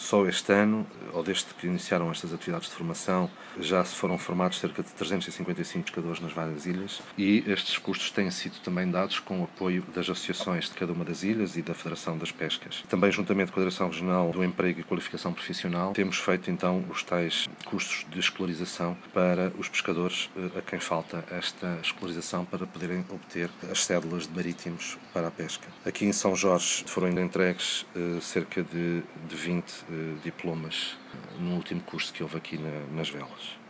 Só este ano, ou desde que iniciaram estas atividades de formação, já se foram formados cerca de 355 pescadores nas várias ilhas e estes cursos têm sido também dados com o apoio das associações de cada uma das ilhas e da Federação das Pescas. Também, juntamente com a Direção Regional do Emprego e Qualificação Profissional, temos feito então os tais cursos de escolarização para os pescadores a quem falta esta escolarização para poderem obter as cédulas de marítimos para a pesca. Aqui em São Jorge foram entregues cerca de 20 diplomas no último curso que houve aqui nas velas.